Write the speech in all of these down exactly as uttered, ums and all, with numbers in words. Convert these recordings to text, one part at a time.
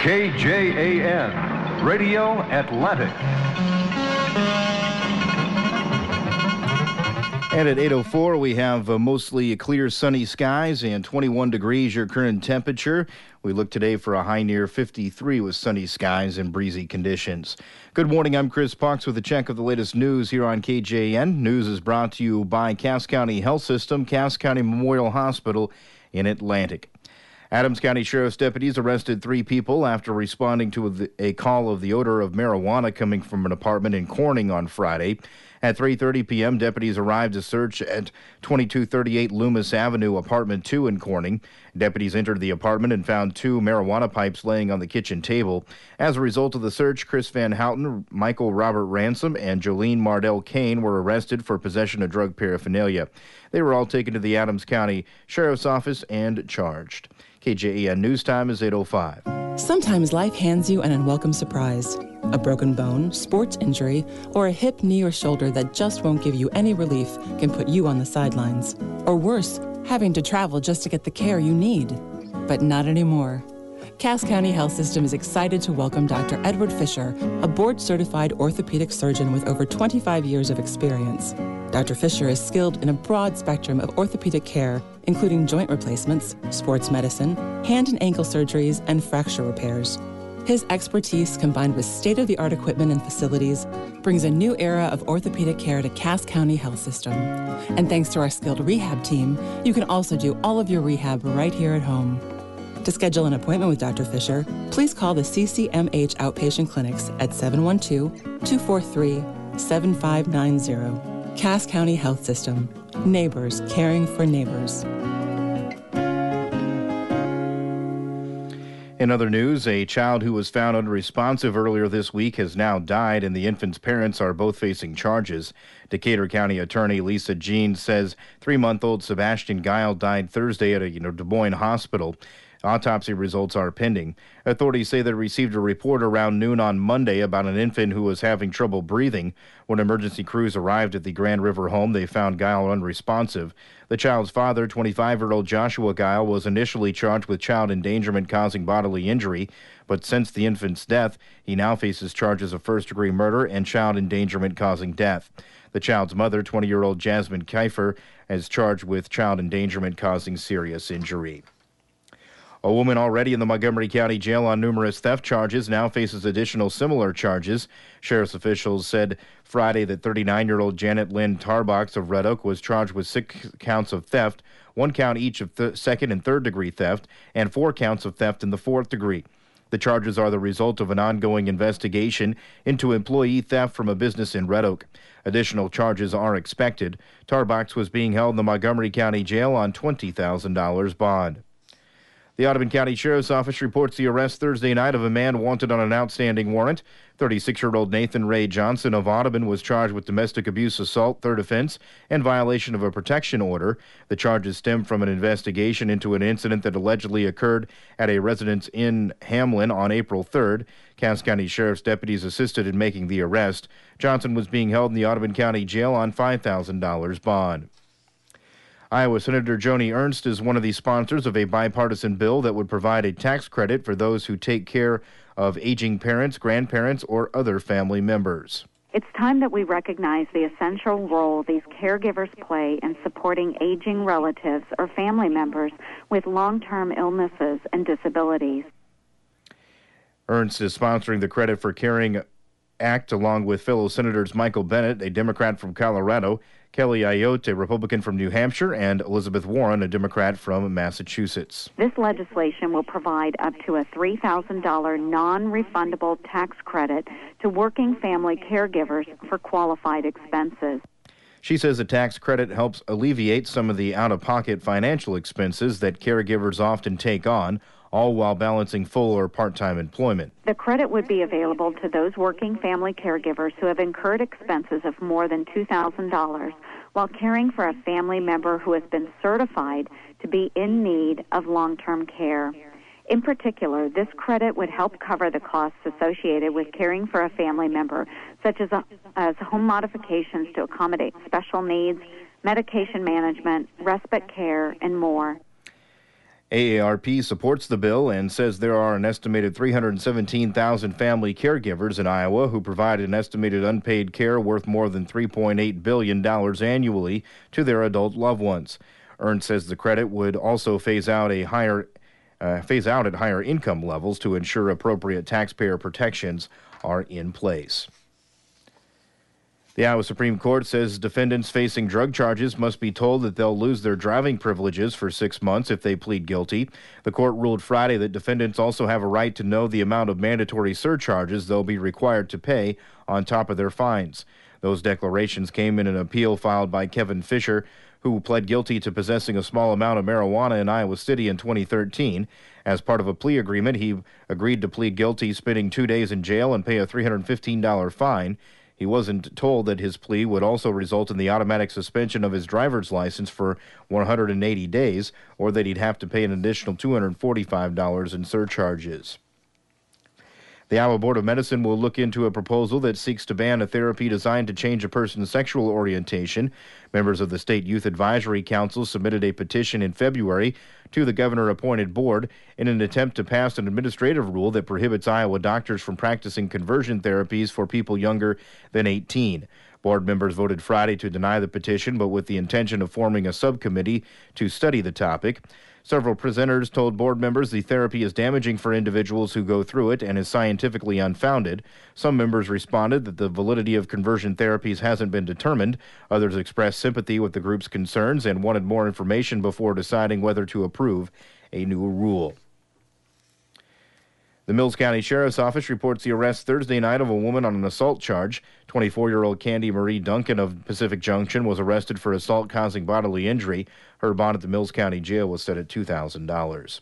K J A N, Radio Atlantic. And at eight oh four, we have uh, mostly clear sunny skies and twenty-one degrees your current temperature. We look today for a high near fifty-three with sunny skies and breezy conditions. Good morning, I'm Chris Parks with a check of the latest news here on K J A N. News is brought to you by Cass County Health System, Cass County Memorial Hospital in Atlantic. Adams County Sheriff's deputies arrested three people after responding to a call of the odor of marijuana coming from an apartment in Corning on Friday. At three thirty p.m., deputies arrived to search at twenty-two thirty-eight Loomis Avenue, Apartment two in Corning. Deputies entered the apartment and found two marijuana pipes laying on the kitchen table. As a result of the search, Chris Van Houten, Michael Robert Ransom, and Jolene Mardell Kane were arrested for possession of drug paraphernalia. They were all taken to the Adams County Sheriff's Office and charged. K J A N News Time is eight oh five. Sometimes life hands you an unwelcome surprise. A broken bone, sports injury, or a hip, knee, or shoulder that just won't give you any relief can put you on the sidelines. Or worse, having to travel just to get the care you need. But not anymore. Cass County Health System is excited to welcome Doctor Edward Fisher, a board-certified orthopedic surgeon with over twenty-five years of experience. Doctor Fisher is skilled in a broad spectrum of orthopedic care, including joint replacements, sports medicine, hand and ankle surgeries, and fracture repairs. His expertise, combined with state-of-the-art equipment and facilities, brings a new era of orthopedic care to Cass County Health System. And thanks to our skilled rehab team, you can also do all of your rehab right here at home. To schedule an appointment with Doctor Fisher, please call the C C M H Outpatient Clinics at seven one two, two four three, seven five nine zero. Cass County Health System. Neighbors caring for neighbors. In other news, a child who was found unresponsive earlier this week has now died, and the infant's parents are both facing charges. Decatur County Attorney Lisa Jean says three-month-old Sebastian Guile died Thursday at a you know, Des Moines hospital. Autopsy results are pending. Authorities say they received a report around noon on Monday about an infant who was having trouble breathing. When emergency crews arrived at the Grand River home, they found Guile unresponsive. The child's father, twenty-five-year-old Joshua Guile, was initially charged with child endangerment causing bodily injury, but since the infant's death, he now faces charges of first-degree murder and child endangerment causing death. The child's mother, twenty-year-old Jasmine Kiefer, is charged with child endangerment causing serious injury. A woman already in the Montgomery County Jail on numerous theft charges now faces additional similar charges. Sheriff's officials said Friday that thirty-nine-year-old Janet Lynn Tarbox of Red Oak was charged with six counts of theft, one count each of th- second and third degree theft, and four counts of theft in the fourth degree. The charges are the result of an ongoing investigation into employee theft from a business in Red Oak. Additional charges are expected. Tarbox was being held in the Montgomery County Jail on twenty thousand dollars bond. The Audubon County Sheriff's Office reports the arrest Thursday night of a man wanted on an outstanding warrant. thirty-six-year-old Nathan Ray Johnson of Audubon was charged with domestic abuse assault, third offense, and violation of a protection order. The charges stem from an investigation into an incident that allegedly occurred at a residence in Hamlin on April third. Cass County Sheriff's deputies assisted in making the arrest. Johnson was being held in the Audubon County Jail on five thousand dollars bond. Iowa Senator Joni Ernst is one of the sponsors of a bipartisan bill that would provide a tax credit for those who take care of aging parents, grandparents, or other family members. It's time that we recognize the essential role these caregivers play in supporting aging relatives or family members with long-term illnesses and disabilities. Ernst is sponsoring the Credit for Caring Act along with fellow Senators Michael Bennet, a Democrat from Colorado, Kelly Ayotte, a Republican from New Hampshire, and Elizabeth Warren, a Democrat from Massachusetts. This legislation will provide up to a three thousand dollars non-refundable tax credit to working family caregivers for qualified expenses. She says the tax credit helps alleviate some of the out-of-pocket financial expenses that caregivers often take on, all while balancing full or part-time employment. The credit would be available to those working family caregivers who have incurred expenses of more than two thousand dollars while caring for a family member who has been certified to be in need of long-term care. In particular, this credit would help cover the costs associated with caring for a family member, such as, a, as home modifications to accommodate special needs, medication management, respite care, and more. A A R P supports the bill and says there are an estimated three hundred seventeen thousand family caregivers in Iowa who provide an estimated unpaid care worth more than three point eight billion dollars annually to their adult loved ones. Ernst says the credit would also phase out a higher uh, phase out at higher income levels to ensure appropriate taxpayer protections are in place. The Iowa Supreme Court says defendants facing drug charges must be told that they'll lose their driving privileges for six months if they plead guilty. The court ruled Friday that defendants also have a right to know the amount of mandatory surcharges they'll be required to pay on top of their fines. Those declarations came in an appeal filed by Kevin Fisher, who pled guilty to possessing a small amount of marijuana in Iowa City in twenty thirteen. As part of a plea agreement, he agreed to plead guilty, spending two days in jail and pay a three hundred fifteen dollars fine. He wasn't told that his plea would also result in the automatic suspension of his driver's license for one hundred eighty days, or that he'd have to pay an additional two hundred forty-five dollars in surcharges. The Iowa Board of Medicine will look into a proposal that seeks to ban a therapy designed to change a person's sexual orientation. Members of the State Youth Advisory Council submitted a petition in February to the governor-appointed board in an attempt to pass an administrative rule that prohibits Iowa doctors from practicing conversion therapies for people younger than eighteen. Board members voted Friday to deny the petition, but with the intention of forming a subcommittee to study the topic. Several presenters told board members the therapy is damaging for individuals who go through it and is scientifically unfounded. Some members responded that the validity of conversion therapies hasn't been determined. Others expressed sympathy with the group's concerns and wanted more information before deciding whether to approve a new rule. The Mills County Sheriff's Office reports the arrest Thursday night of a woman on an assault charge. twenty-four-year-old Candy Marie Duncan of Pacific Junction was arrested for assault causing bodily injury. Her bond at the Mills County Jail was set at two thousand dollars.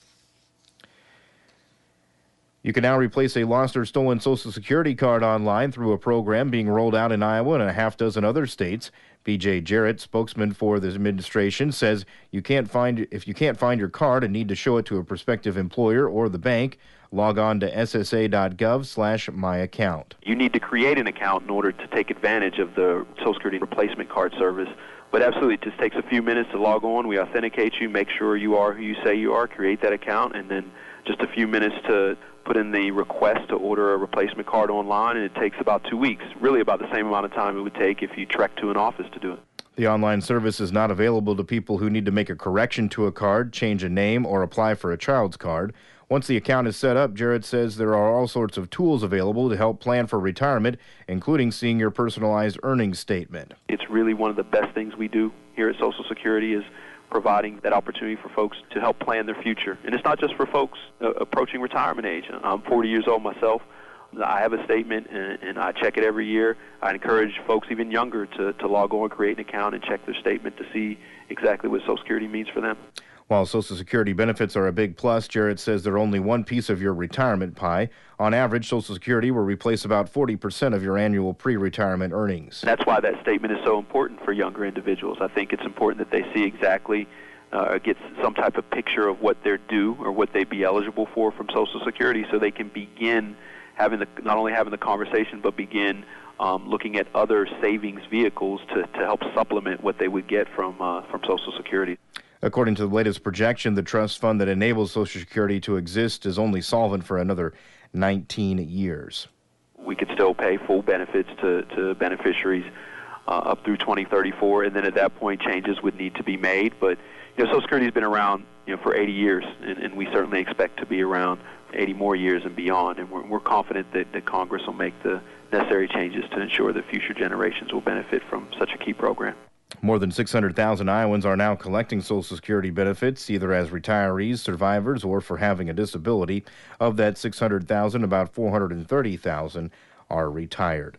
You can now replace a lost or stolen Social Security card online through a program being rolled out in Iowa and a half dozen other states. B J Jarrett, spokesman for the administration, says you can't find if you can't find your card and need to show it to a prospective employer or the bank, log on to S S A dot gov slash my account. You need to create an account in order to take advantage of the Social Security replacement card service. But absolutely, it just takes a few minutes to log on. We authenticate you, make sure you are who you say you are, create that account, and then just a few minutes to put in the request to order a replacement card online, and it takes about two weeks, really about the same amount of time it would take if you trekked to an office to do it. The online service is not available to people who need to make a correction to a card, change a name, or apply for a child's card. Once the account is set up, Jarrett says there are all sorts of tools available to help plan for retirement, including seeing your personalized earnings statement. It's really one of the best things we do here at Social Security is providing that opportunity for folks to help plan their future. And it's not just for folks uh, approaching retirement age. I'm forty years old myself. I have a statement, and, and I check it every year. I encourage folks even younger to, to log on, create an account, and check their statement to see exactly what Social Security means for them. While Social Security benefits are a big plus, Jarrett says they're only one piece of your retirement pie. On average, Social Security will replace about forty percent of your annual pre-retirement earnings. That's why that statement is so important for younger individuals. I think it's important that they see exactly, uh, get some type of picture of what they're due or what they'd be eligible for from Social Security so they can begin having the, not only having the conversation, but begin um, looking at other savings vehicles to, to help supplement what they would get from, uh, from Social Security. According to the latest projection, the trust fund that enables Social Security to exist is only solvent for another nineteen years. We could still pay full benefits to, to beneficiaries uh, up through twenty thirty-four, and then at that point changes would need to be made. But you know, Social Security has been around you know, for eighty years, and, and we certainly expect to be around eighty more years and beyond. And we're, we're confident that, that Congress will make the necessary changes to ensure that future generations will benefit from such a key program. More than six hundred thousand Iowans are now collecting Social Security benefits, either as retirees, survivors, or for having a disability. Of that six hundred thousand, about four hundred thirty thousand are retired.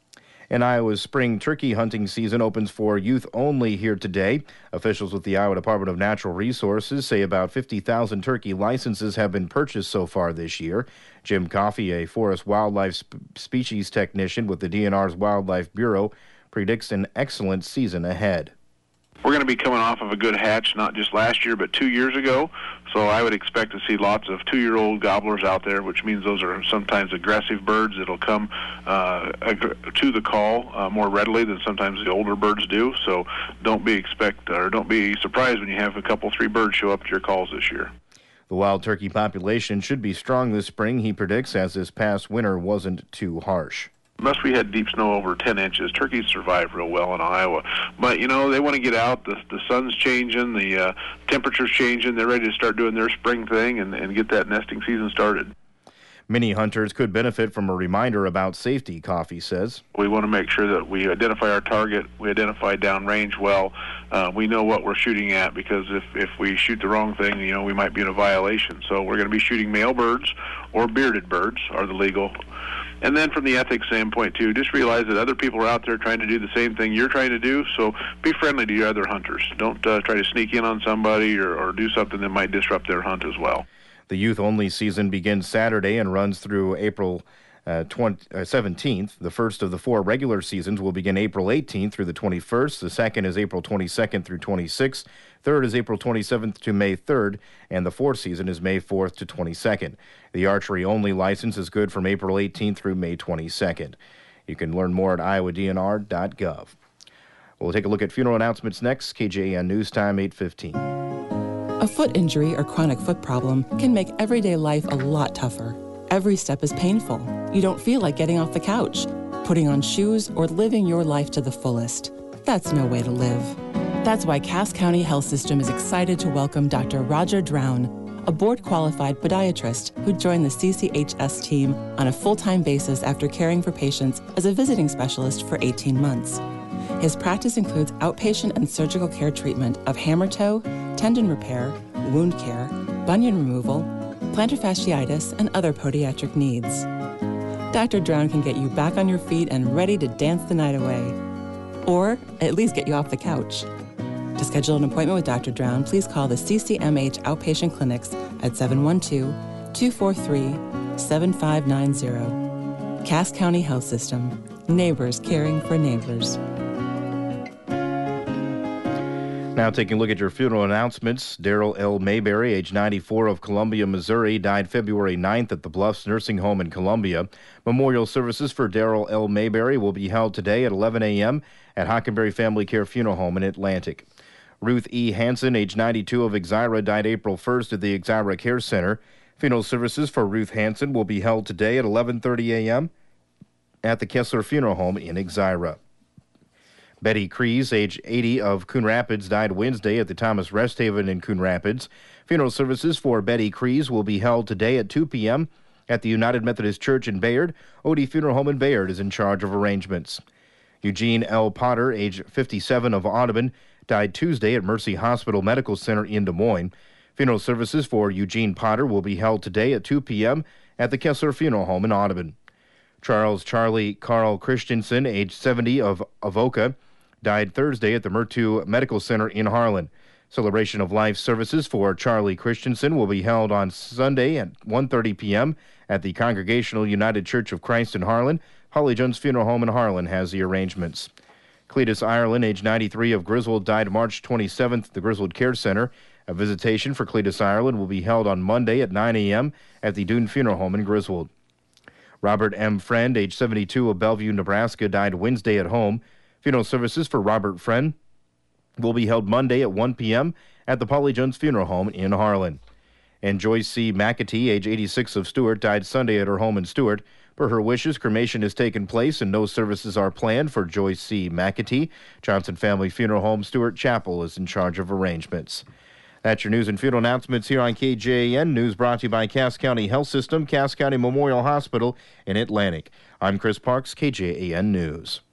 And Iowa's spring turkey hunting season opens for youth only here today. Officials with the Iowa Department of Natural Resources say about fifty thousand turkey licenses have been purchased so far this year. Jim Coffey, a forest wildlife sp- species technician with the D N R's Wildlife Bureau, predicts an excellent season ahead. We're going to be coming off of a good hatch, not just last year, but two years ago. So I would expect to see lots of two-year-old gobblers out there, which means those are sometimes aggressive birds that'll come uh, ag- to the call uh, more readily than sometimes the older birds do. So don't be expect or don't be surprised when you have a couple, three birds show up to your calls this year. The wild turkey population should be strong this spring, he predicts, as this past winter wasn't too harsh. Unless we had deep snow over ten inches, turkeys survive real well in Iowa. But, you know, they want to get out. The, the sun's changing. The uh, temperature's changing. They're ready to start doing their spring thing and, and get that nesting season started. Many hunters could benefit from a reminder about safety, Coffey says. We want to make sure that we identify our target. We identify downrange well. Uh, we know what we're shooting at, because if, if we shoot the wrong thing, you know, we might be in a violation. So we're going to be shooting male birds or bearded birds are the legal. And then from the ethics standpoint, too, just realize that other people are out there trying to do the same thing you're trying to do, so be friendly to your other hunters. Don't uh, try to sneak in on somebody or, or do something that might disrupt their hunt as well. The youth-only season begins Saturday and runs through April uh, twentieth, uh, seventeenth. The first of the four regular seasons will begin April eighteenth through the twenty-first. The second is April twenty-second through twenty-sixth. Third is April twenty-seventh to May third, and the fourth season is May fourth to twenty-second. The archery-only license is good from April eighteenth through May twenty-second. You can learn more at iowa d n r dot gov. We'll take a look at funeral announcements next. K J A N News Time, eight fifteen. A foot injury or chronic foot problem can make everyday life a lot tougher. Every step is painful. You don't feel like getting off the couch, putting on shoes, or living your life to the fullest. That's no way to live. That's why Cass County Health System is excited to welcome Doctor Roger Drown, a board-qualified podiatrist who joined the C C H S team on a full-time basis after caring for patients as a visiting specialist for eighteen months. His practice includes outpatient and surgical care treatment of hammer toe, tendon repair, wound care, bunion removal, plantar fasciitis, and other podiatric needs. Doctor Drown can get you back on your feet and ready to dance the night away, or at least get you off the couch. To schedule an appointment with Doctor Drown, please call the C C M H Outpatient Clinics at seven one two, two four three, seven five nine zero. Cass County Health System. Neighbors caring for neighbors. Now taking a look at your funeral announcements. Daryl L. Mayberry, age ninety-four, of Columbia, Missouri, died February ninth at the Bluffs Nursing Home in Columbia. Memorial services for Daryl L. Mayberry will be held today at eleven a.m. at Hockenberry Family Care Funeral Home in Atlantic. Ruth E. Hansen, age ninety-two, of Exira, died April first at the Exira Care Center. Funeral services for Ruth Hansen will be held today at eleven thirty a.m. at the Kessler Funeral Home in Exira. Betty Crees, age eighty, of Coon Rapids, died Wednesday at the Thomas Rest Haven in Coon Rapids. Funeral services for Betty Crees will be held today at two p.m. at the United Methodist Church in Bayard. Odie Funeral Home in Bayard is in charge of arrangements. Eugene L. Potter, age fifty-seven, of Audubon, died Tuesday at Mercy Hospital Medical Center in Des Moines. Funeral services for Eugene Potter will be held today at two p.m. at the Kessler Funeral Home in Audubon. Charles Charlie Carl Christensen, age seventy, of Avoca, died Thursday at the Murtu Medical Center in Harlan. Celebration of Life services for Charlie Christensen will be held on Sunday at one thirty p.m. at the Congregational United Church of Christ in Harlan. Holly Jones Funeral Home in Harlan has the arrangements. Cletus Ireland, age ninety-three, of Griswold, died March twenty-seventh at the Griswold Care Center. A visitation for Cletus Ireland will be held on Monday at nine a.m. at the Dune Funeral Home in Griswold. Robert M. Friend, age seventy-two, of Bellevue, Nebraska, died Wednesday at home. Funeral services for Robert Friend will be held Monday at one p.m. at the Polly Jones Funeral Home in Harlan. And Joyce C. McAtee, age eighty-six, of Stewart, died Sunday at her home in Stewart. Per her wishes, cremation has taken place and no services are planned for Joyce C. McAtee. Johnson Family Funeral Home, Stewart Chapel, is in charge of arrangements. That's your news and funeral announcements here on K J A N. News brought to you by Cass County Health System, Cass County Memorial Hospital in Atlantic. I'm Chris Parks, K J A N News.